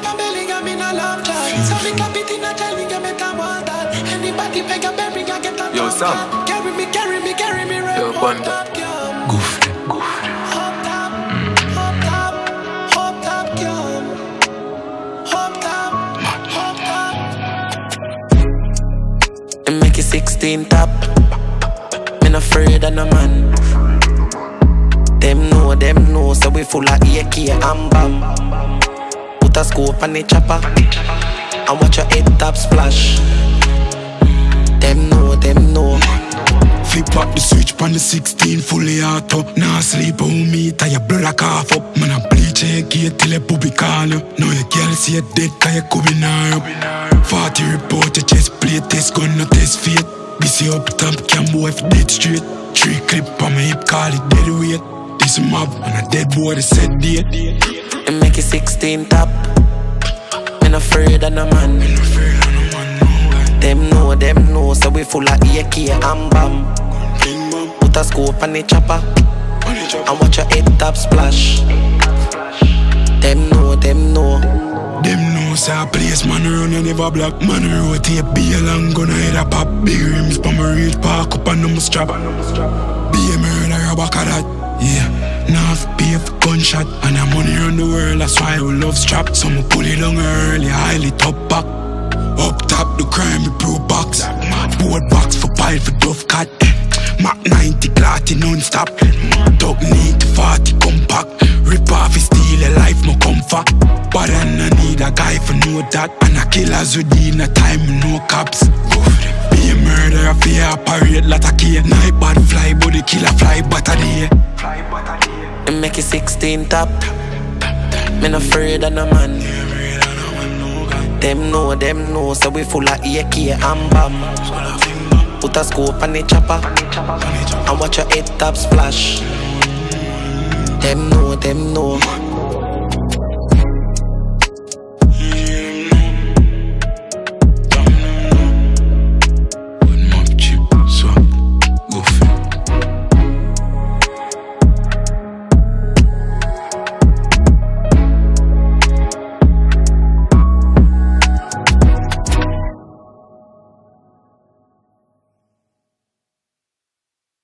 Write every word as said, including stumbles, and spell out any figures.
a belly, I'm in a love jar. So me clap it in a jelly, get me a want that. Anybody peg a berry, I get a Yo, Sam. Carry me, carry me, carry me, right. Yo, Bunda. Goof. Hop top, hop top, hop top, girl. Hop top, hop top. And make it sixteen top. Me not afraid of no man. Them know, them know, so we full of A K and bam. Put a scope on the chopper and watch your head top splash. Them know, them know. Flip up the switch pon the sixteen fully auto. Nah sleep on me, tie your blood a cough up. Man a bleach your gate till a puppy call you. Now you can't see you dead cause you could be now. Forty report your chest plate, test gun no test fate. This up top cam boy if dead straight. Three clip on my hip call it dead weight. This mob and a dead boy that said date. And make it sixteen top. Me not afraid of no man. Me no afraid of no man, no. Them know, them know, so we full of A K and bam. Put a scope on the chopper and watch your head top splash. Them know, them know. Them know say a place man run and never block. Man rotate be a long gun head a pop. Big rims pa my reach park up and no my strap. Be a murderer back of that. Yeah, now I've pay for gunshot. And I'm money around the world, that's why I love strap. So me pull it down early, highly top back. Up top the crime, me pro box. Board box for pile for Dove cat. Mac ninety clotty non-stop. Dog need to forty compact. Rip off his steal a life no comfort. But I no need a guy for know that. And a killers with in a time no cops. Be a murderer for a parade lot of key. Night bad fly but the killer fly but a day. And make it sixteen top. Me not afraid of no man. Them know, them know, so we full of A K and bam. Put a scope on the chopper and watch your head top splash. Them know, them know.